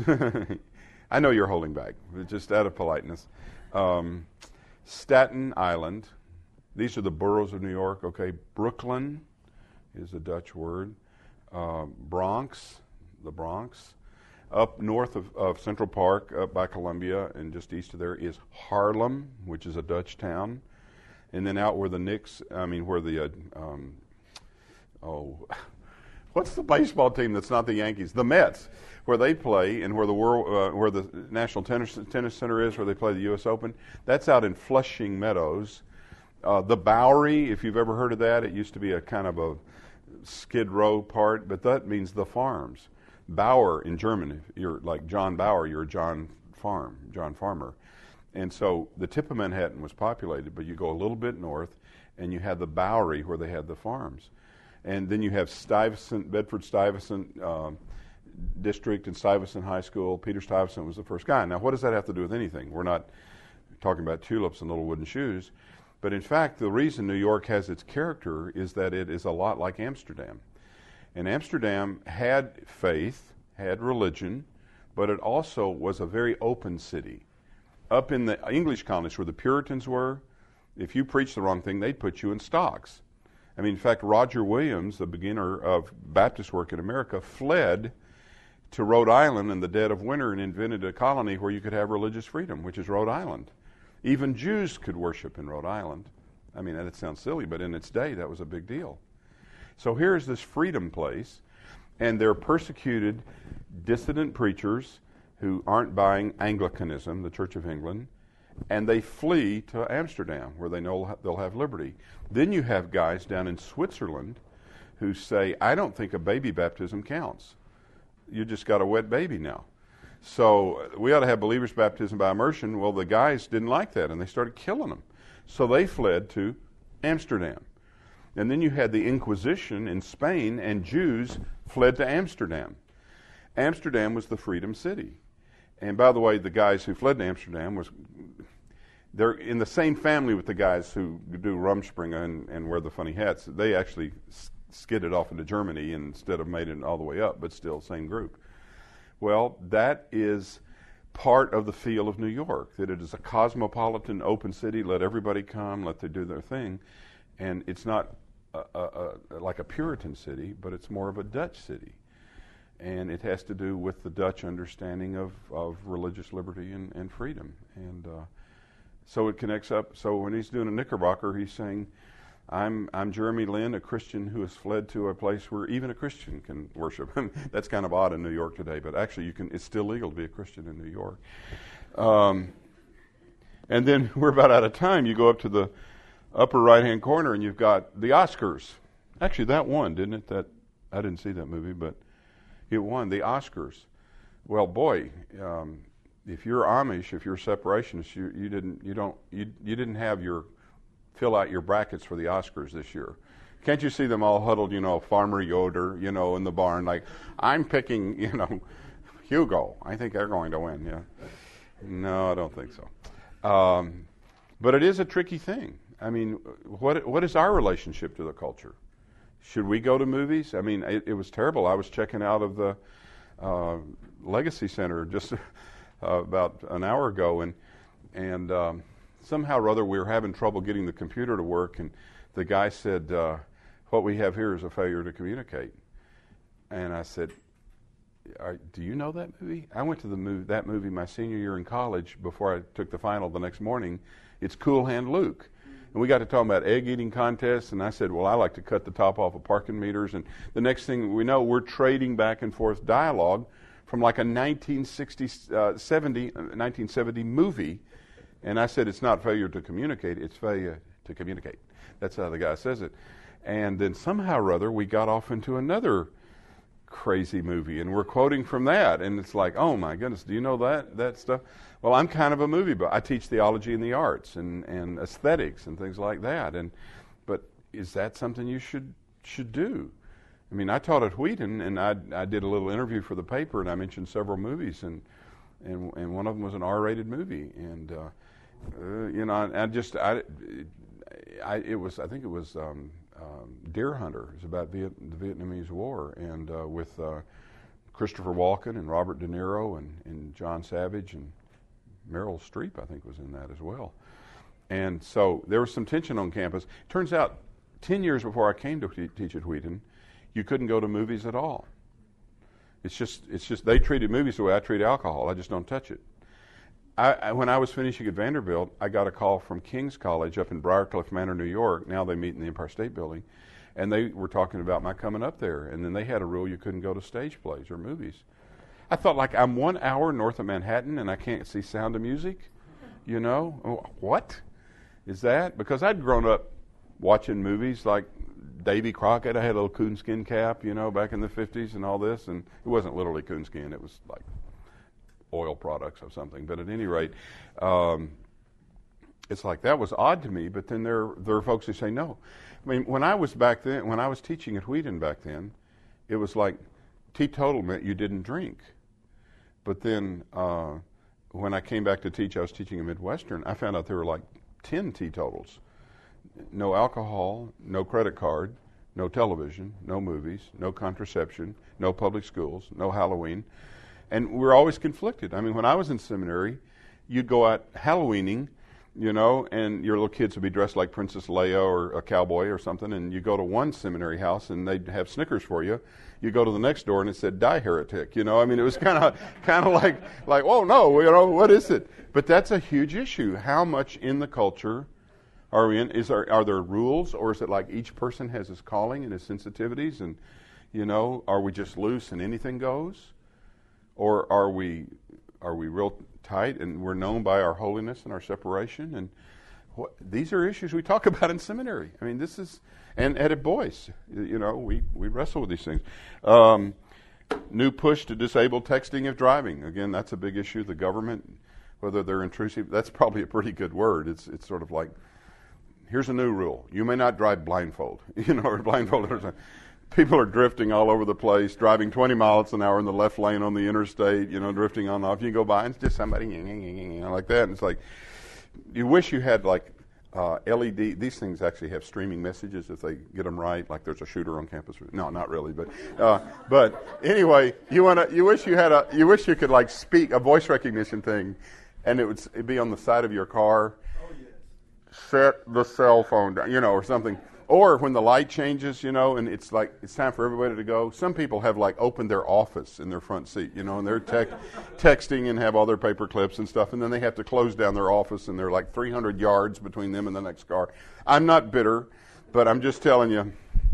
I know you're holding back, just out of politeness. Um, Staten Island. These are the boroughs of New York. Okay, Brooklyn is a Dutch word. Uh, Bronx, the Bronx. Up north of, of Central Park, up by Columbia, and just east of there is Harlem, which is a Dutch town. And then out where the Knicks, I mean, where the, uh, um, oh, what's the baseball team that's not the Yankees? The Mets, where they play, and where the world, uh, where the National Tennis, Tennis Center is, where they play the U S Open. That's out in Flushing Meadows. Uh, the Bowery, if you've ever heard of that, it used to be a kind of a Skid Row part, but that means the farms. Bauer in German, if you're like John Bauer, you're John Farm, John Farmer. And so the tip of Manhattan was populated, but you go a little bit north, and you had the Bowery where they had the farms. And then you have Stuyvesant, Bedford-Stuyvesant uh, District and Stuyvesant High School. Peter Stuyvesant was the first guy. Now, what does that have to do with anything? We're not talking about tulips and little wooden shoes. But in fact, the reason New York has its character is that it is a lot like Amsterdam. And Amsterdam had faith, had religion, but it also was a very open city. Up in the English colonies where the Puritans were, if you preached the wrong thing, they'd put you in stocks. I mean, in fact, Roger Williams, the beginner of Baptist work in America, fled to Rhode Island in the dead of winter and invented a colony where you could have religious freedom, which is Rhode Island. Even Jews could worship in Rhode Island. I mean, that sounds silly, but in its day, that was a big deal. So here's this freedom place, and they're persecuted dissident preachers who aren't buying Anglicanism, the Church of England, and they flee to Amsterdam, where they know they'll have liberty. Then you have guys down in Switzerland who say, I don't think a baby baptism counts. You just got a wet baby now. So we ought to have believers' baptism by immersion. Well, the guys didn't like that, and they started killing them. So they fled to Amsterdam. And then you had the Inquisition in Spain, and Jews fled to Amsterdam. Amsterdam was the freedom city. And by the way, the guys who fled to Amsterdam, was they're in the same family with the guys who do Rumspringa and, and wear the funny hats. They actually skidded off into Germany instead of made it all the way up, but still same group. Well, that is part of the feel of New York, that it is a cosmopolitan, open city, let everybody come, let them do their thing. And it's not a, a, a, like a Puritan city, but it's more of a Dutch city. And it has to do with the Dutch understanding of, of religious liberty and, and freedom. And uh, so it connects up. So when he's doing a Knickerbocker, he's saying, I'm I'm Jeremy Lin, a Christian who has fled to a place where even a Christian can worship. That's kind of odd in New York today, but actually you can. It's still legal to be a Christian in New York. Um, and then we're about out of time. You go up to the upper right-hand corner, and you've got the Oscars. Actually, that won, didn't it? That I didn't see that movie, but it won the Oscars. Well, boy, um, if you're Amish, if you're separationist, you, you didn't you don't you you didn't have your fill out your brackets for the Oscars this year. Can't you see them all huddled, you know, Farmer Yoder, you know, in the barn, like, I'm picking, you know, Hugo. I think they're going to win, yeah. No, I don't think so. Um, but it is a tricky thing. I mean, what what is our relationship to the culture? Should we go to movies? I mean, it, it was terrible. I was checking out of the uh, Legacy Center just uh, about an hour ago, and, and um, somehow or other, we were having trouble getting the computer to work, and the guy said, uh, what we have here is a failure to communicate. And I said, do you know that movie? I went to the movie, that movie my senior year in college before I took the final the next morning. It's Cool Hand Luke. And we got to talking about egg-eating contests, and I said, well, I like to cut the top off of parking meters. And the next thing we know, we're trading back and forth dialogue from like a nineteen sixty, uh, seventy, nineteen seventy movie. And I said, it's not failure to communicate, it's failure to communicate. That's how the guy says it. And then somehow or other, we got off into another crazy movie, and we're quoting from that. And it's like, oh my goodness, do you know that that stuff? Well, I'm kind of a movie buff. I teach theology in the arts and, and aesthetics and things like that. And but is that something you should should do? I mean, I taught at Wheaton, and I I did a little interview for the paper, and I mentioned several movies, and and and one of them was an R-rated movie, and uh, uh, you know, I, I just I, I it was I think it was um, um, Deer Hunter. It was about Viet, the Vietnamese War, and uh, with uh, Christopher Walken and Robert De Niro and, and John Savage and Meryl Streep, I think, was in that as well. And so there was some tension on campus. Turns out, ten years before I came to te- teach at Wheaton, you couldn't go to movies at all. It's just, it's just they treated movies the way I treat alcohol. I just don't touch it. I, I, when I was finishing at Vanderbilt, I got a call from King's College up in Briarcliff Manor, New York. Now they meet in the Empire State Building. And they were talking about my coming up there. And then they had a rule you couldn't go to stage plays or movies. I thought, like, I'm one hour north of Manhattan and I can't see Sound of Music? You know? Oh, what is that? Because I'd grown up watching movies like Davy Crockett. I had a little coonskin cap, you know, back in the fifties and all this. And it wasn't literally coonskin. It was like oil products or something. But at any rate, um, it's like that was odd to me. But then there, there are folks who say no. I mean, when I was back then, when I was teaching at Wheaton back then, it was like teetotal meant you didn't drink. But then uh, when I came back to teach, I was teaching a Midwestern, I found out there were like ten teetotals. No alcohol, no credit card, no television, no movies, no contraception, no public schools, no Halloween. And we're always conflicted. I mean, when I was in seminary, you'd go out Halloweening, you know, and your little kids would be dressed like Princess Leia or a cowboy or something, and you go to one seminary house and they'd have Snickers for you. You go to the next door and it said, die heretic, you know. I mean, it was kind of kind of like, like, oh, no, you know, what is it? But that's a huge issue. How much in the culture are we in? Is there, are there rules, or is it like each person has his calling and his sensitivities, and, you know, are we just loose and anything goes? Or are we are we real tight and we're known by our holiness and our separation? And what, these are issues we talk about in seminary. I mean, this is, and at Boyce, you know, we, we wrestle with these things. Um, new push to disable texting if driving. Again, that's a big issue. The government, whether they're intrusive, that's probably a pretty good word. It's it's sort of like, here's a new rule. You may not drive blindfold, you know, or blindfolded or something. People are drifting all over the place, driving twenty miles an hour in the left lane on the interstate, you know, drifting on and off. You go by and it's just somebody, you know, like that. And it's like, you wish you had like uh, L E D. These things actually have streaming messages if they get them right, like there's a shooter on campus. No, not really, but uh, but anyway, you want to. You wish you had a. You wish you could like speak a voice recognition thing, and it would it'd be on the side of your car. Oh, yes. set the cell phone down, you know, or something. Or when the light changes, you know, and it's like it's time for everybody to go. Some people have like opened their office in their front seat, you know, and they're tec- texting and have all their paper clips and stuff, and then they have to close down their office, and they're like three hundred yards between them and the next car. I'm not bitter, but I'm just telling you.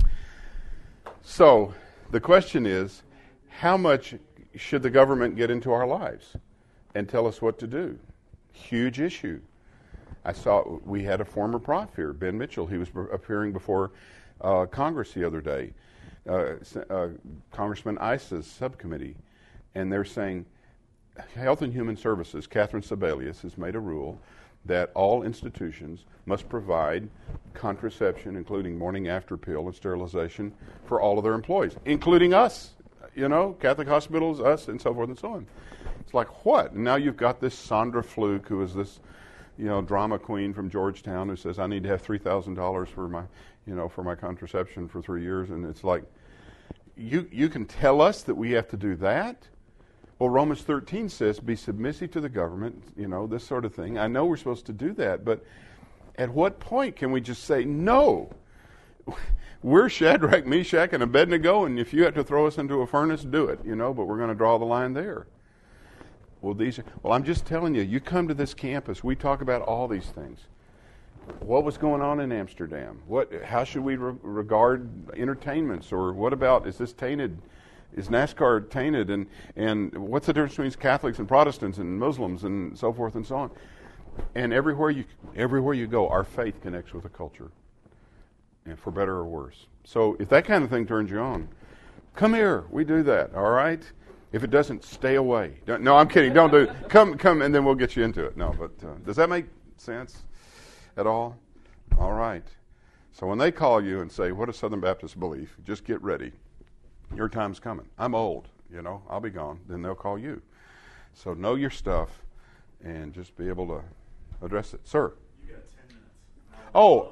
So the question is, how much should the government get into our lives and tell us what to do? Huge issue. I saw we had a former prof here, Ben Mitchell. He was appearing before uh, Congress the other day, uh, uh, Congressman Issa's subcommittee, and they're saying Health and Human Services, Catherine Sebelius, has made a rule that all institutions must provide contraception, including morning after pill and sterilization, for all of their employees, including us, you know, Catholic hospitals, us, and so forth and so on. It's like, what? And now you've got this Sandra Fluke, who is this, you know, drama queen from Georgetown, who says, I need to have three thousand dollars for my, you know, for my contraception for three years. And it's like, you you can tell us that we have to do that? Well, Romans thirteen says, be submissive to the government, you know, this sort of thing. I know we're supposed to do that, but at what point can we just say, no, we're Shadrach, Meshach, and Abednego, and if you have to throw us into a furnace, do it, you know, but we're going to draw the line there. Well, these. Well, I'm just telling you, you come to this campus, we talk about all these things. What was going on in Amsterdam? What? How should we re- regard entertainments? Or what about, is this tainted? Is NASCAR tainted? And, and what's the difference between Catholics and Protestants and Muslims and so forth and so on? And everywhere you everywhere you go, our faith connects with the culture, and for better or worse. So if that kind of thing turns you on, come here. We do that, all right? If it doesn't, stay away. Don't, no, I'm kidding. Don't do it. Come, come, and then we'll get you into it. No, but uh, does that make sense at all? All right. So when they call you and say, what does Southern Baptists believe? Just get ready. Your time's coming. I'm old, you know. I'll be gone. Then they'll call you. So know your stuff and just be able to address it. Sir? You got ten minutes. Oh,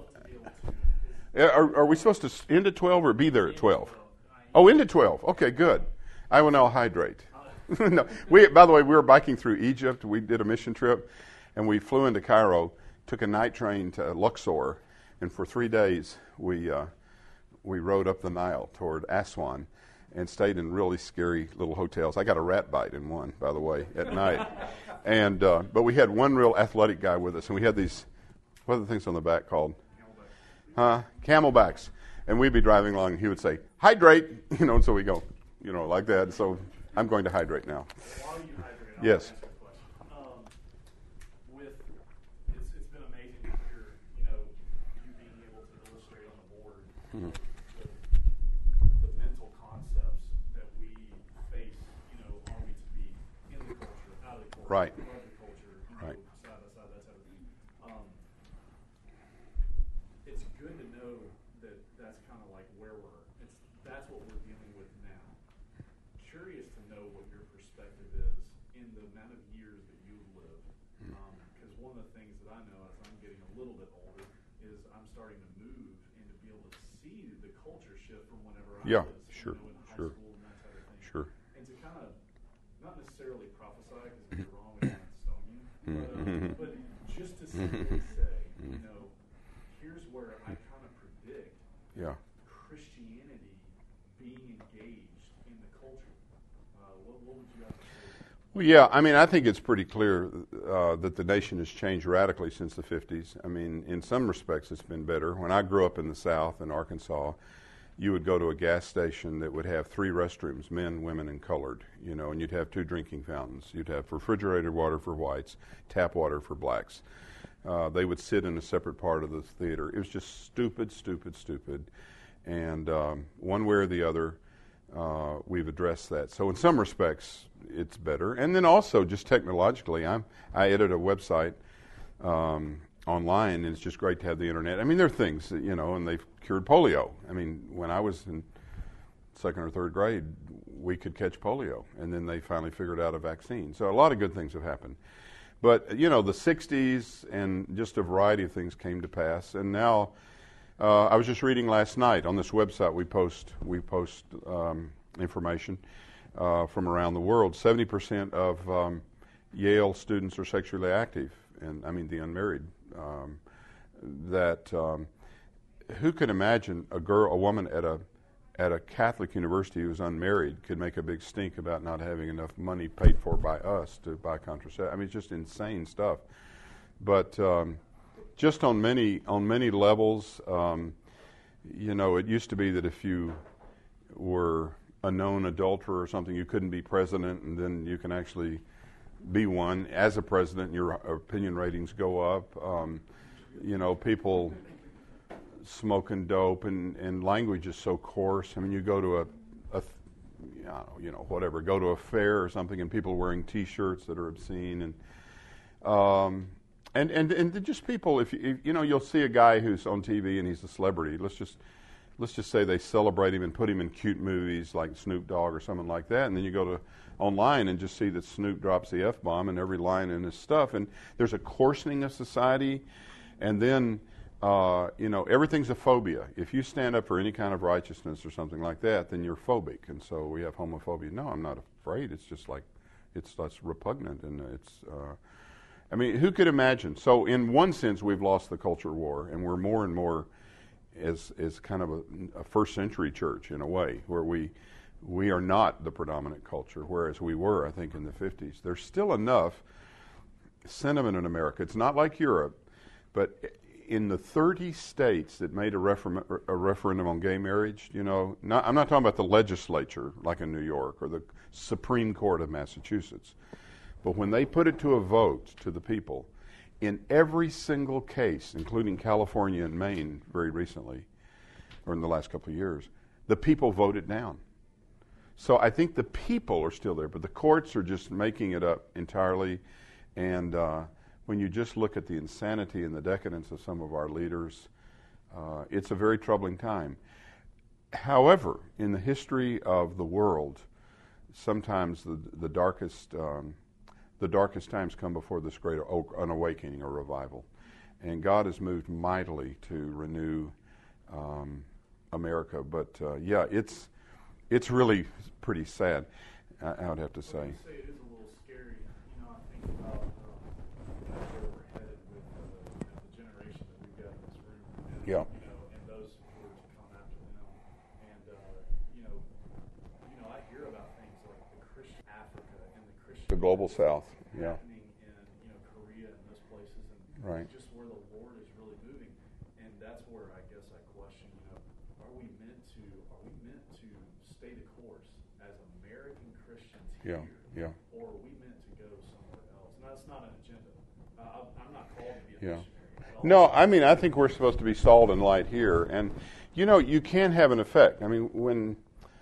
are, are we supposed to end at twelve or be there at twelve? Oh, end at twelve. Okay, good. I will now hydrate. No, we, by the way, we were biking through Egypt. We did a mission trip, and we flew into Cairo, took a night train to Luxor, and for three days we uh, we rode up the Nile toward Aswan and stayed in really scary little hotels. I got a rat bite in one, by the way, at night. And uh, but we had one real athletic guy with us, and we had these, what are the things on the back called? Huh? Camelbacks. And we'd be driving along, and he would say, hydrate, you know, and so we go, you know, like that. So I'm going to hydrate now. While you hydrate, I'll yes. ask you a question. Um, with it's, it's been amazing to hear, you know, you being able to illustrate on the board Mm-hmm. the, the mental concepts that we face. You know, are we to be in the culture, out of the culture, Right. above the culture, you know, Right. side by side, that type of thing. Um, it's good to know that that's kind of like where we're. It's that's what we're dealing with now. Curious to know what your perspective is in the amount of years that you've lived. Because um, one of the things that I know as I'm getting a little bit older is I'm starting to move and to be able to see the culture shift from whenever I Yeah, was sure, you know, in high sure. school and that type of thing. Sure. And to kind of, not necessarily prophesy, because if you're wrong, it's not stone you. But, um, but just to simply say, you know, here's where I kind of predict Yeah. Christianity being engaged in the culture. Uh, what, what would you have to say? Well, yeah, I mean, I think it's pretty clear uh, that the nation has changed radically since the fifties. I mean, in some respects, it's been better. When I grew up in the South, in Arkansas, you would go to a gas station that would have three restrooms, men, women, and colored, you know, and you'd have two drinking fountains. You'd have refrigerated water for whites, tap water for blacks. Uh, they would sit in a separate part of the theater. It was just stupid, stupid, stupid. And um, one way or the other, uh, we've addressed that. So in some respects, it's better. And then also, just technologically, I'm, I edit a website um, online, and it's just great to have the internet. I mean, there are things, that, you know, and they've cured polio. I mean, when I was in second or third grade, we could catch polio, and then they finally figured out a vaccine. So a lot of good things have happened. But, you know, the sixties and just a variety of things came to pass. And now, uh, I was just reading last night on this website we post, we post um, information uh, from around the world. seventy percent of um, Yale students are sexually active, and I mean the unmarried um, that um, who could imagine a girl, a woman at a at a Catholic university who was unmarried could make a big stink about not having enough money paid for by us to buy contraception. I mean, it's just insane stuff. But um, just on many on many levels, um, you know, it used to be that if you were a known adulterer or something, you couldn't be president, and then you can actually be one as a president, and your opinion ratings go up. Um, you know, people smoking dope, and, and language is so coarse. I mean, you go to a, a you know, whatever, go to a fair or something, and people wearing T-shirts that are obscene, and um, and and and just people. If you if, you know, you'll see a guy who's on T V and he's a celebrity. Let's just let's just say they celebrate him and put him in cute movies like Snoop Dogg or something like that, and then you go to online and just see that Snoop drops the F-bomb in every line in his stuff, and there's a coarsening of society, and then. Uh, you know, everything's a phobia. If you stand up for any kind of righteousness or something like that, then you're phobic. And so we have homophobia. No, I'm not afraid. It's just like, it's that's repugnant. And it's, uh, I mean, who could imagine? So in one sense, we've lost the culture war, and we're more and more as, as kind of a, a first century church in a way, where we, we are not the predominant culture, whereas we were, I think, in the fifties. There's still enough sentiment in America. It's not like Europe, but in the thirty states that made a, refer- a referendum on gay marriage, you know, not, I'm not talking about the legislature like in New York or the Supreme Court of Massachusetts, but when they put it to a vote to the people, in every single case, including California and Maine very recently, or in the last couple of years, the people voted down. So I think the people are still there, but the courts are just making it up entirely, and uh, when you just look at the insanity and the decadence of some of our leaders, uh, it's a very troubling time. However, in the history of the world, sometimes the, the darkest um, the darkest times come before this great an awakening or revival, and God has moved mightily to renew um, America. But uh, yeah, it's it's really pretty sad, I, I would have to say. Well, you say it is a little scary. You know, I think about. Where we're headed with uh, you know, the generation that we've got in this room, and, yeah. you know, and those who are to come after them, and uh, you know, you know, I hear about things like the Christian Africa and the Christian the global South, yeah, happening in you know Korea and those places, and right. just where the Lord is really moving, and that's where I guess I question, you know, are we meant to are we meant to stay the course as American Christians here, yeah, yeah, or are we meant to go somewhere else? And that's not an agenda. Uh, I'm not called to be a yeah. missionary. No, I mean, I think we're supposed to be salt and light here. And, you know, you can have an effect. I mean, when,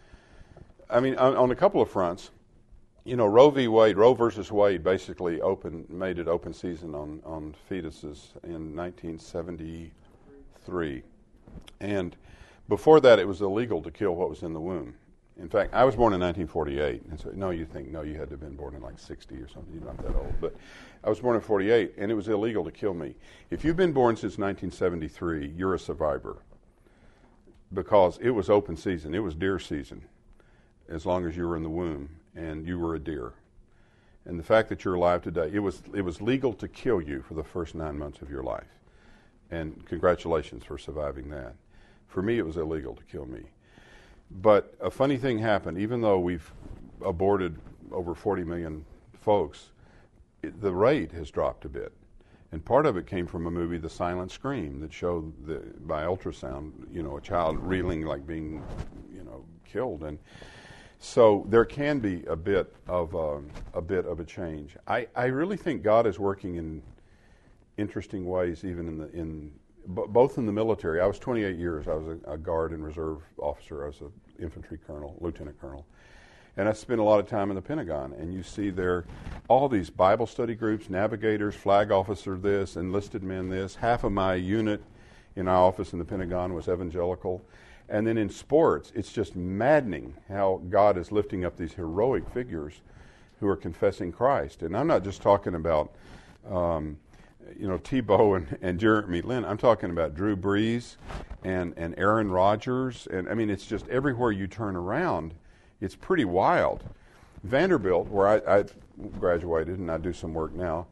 I mean, on, on a couple of fronts, you know, Roe v. Wade, Roe versus Wade basically open, made it open season on, on fetuses in nineteen seventy-three. And before that, it was illegal to kill what was in the womb. In fact, I was born in nineteen forty-eight, and so, no, you think, no, you had to have been born in like sixty or something. You're not that old. But I was born in forty-eight, and it was illegal to kill me. If you've been born since nineteen seventy-three, you're a survivor, because it was open season. It was deer season, as long as you were in the womb, and you were a deer. And the fact that you're alive today, it was it was legal to kill you for the first nine months of your life. And congratulations for surviving that. For me, it was illegal to kill me. But a funny thing happened. Even though we've aborted over forty million folks, it, the rate has dropped a bit. And part of it came from a movie, The Silent Scream, that showed the, by ultrasound, you know, a child reeling like being, you know, killed. And so there can be a bit of a, a bit of a change. I, I really think God is working in interesting ways, even in the in. Both in the military. I was twenty-eight years. I was a, a guard and reserve officer. I was an infantry colonel, lieutenant colonel. And I spent a lot of time in the Pentagon. And you see there all these Bible study groups, navigators, flag officer this, enlisted men this. Half of my unit in our office in the Pentagon was evangelical. And then in sports, it's just maddening how God is lifting up these heroic figures who are confessing Christ. And I'm not just talking about... Um, you know, Tebow and, and Jeremy Lin. I'm talking about Drew Brees and, and Aaron Rodgers. And, I mean, it's just everywhere you turn around, it's pretty wild. Vanderbilt, where I, I graduated and I do some work now,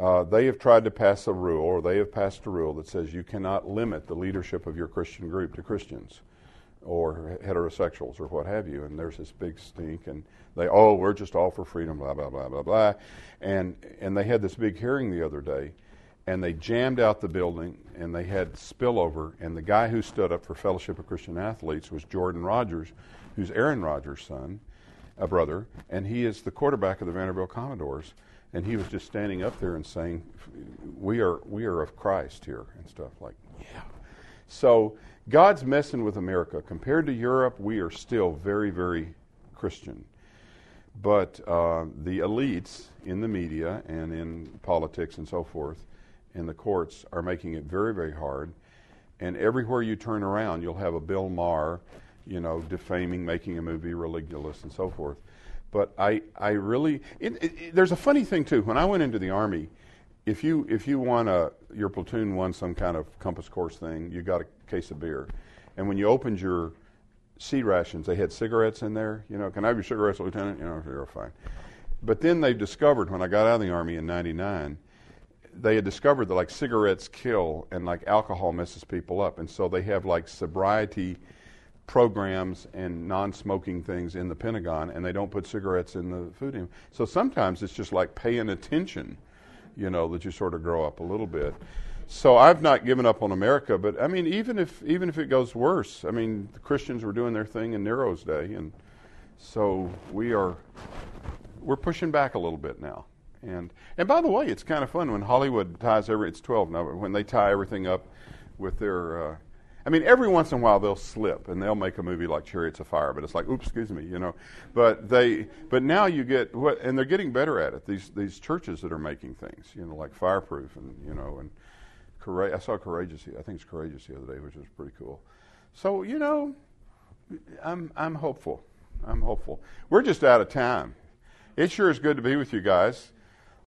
Uh, they have tried to pass a rule, or they have passed a rule that says you cannot limit the leadership of your Christian group to Christians or heterosexuals or what have you. And there's this big stink, and they, oh, we're just all for freedom, blah, blah, blah, blah, blah. And, and they had this big hearing the other day, and they jammed out the building, and they had spillover, and the guy who stood up for Fellowship of Christian Athletes was Jordan Rodgers, who's Aaron Rodgers' son, a brother, and he is the quarterback of the Vanderbilt Commodores. And he was just standing up there and saying, we are we are of Christ here, and stuff like, yeah. So God's messing with America. Compared to Europe, we are still very, very Christian. But uh, the elites in the media and in politics and so forth, in the courts, are making it very, very hard. And everywhere you turn around, you'll have a Bill Maher, you know, defaming, making a movie ridiculous, and so forth. But I, I really, it, it, it, there's a funny thing too. When I went into the Army, if you if you won a, your platoon won some kind of compass course thing, you got a case of beer. And when you opened your C rations, they had cigarettes in there. You know, can I have your cigarettes, Lieutenant? You know, you're fine. But then they discovered, when I got out of the Army in ninety-nine, they had discovered that like cigarettes kill and like alcohol messes people up. And so they have like sobriety programs and non-smoking things in the Pentagon, and they don't put cigarettes in the food. In. So sometimes it's just like paying attention, you know, that you sort of grow up a little bit. So I've not given up on America, but I mean, even if even if it goes worse, I mean, the Christians were doing their thing in Nero's day, and so we are we're pushing back a little bit now. And and by the way, it's kind of fun when Hollywood ties every it's twelve now, but when they tie everything up with their. Uh, I mean, every once in a while they'll slip and they'll make a movie like Chariots of Fire, but it's like, oops, excuse me, you know. But they, but now you get what, and they're getting better at it. These these churches that are making things, you know, like Fireproof, and you know, and Coura- I saw Courageous. I think it's Courageous the other day, which was pretty cool. So you know, I'm I'm hopeful. I'm hopeful. We're just out of time. It sure is good to be with you guys.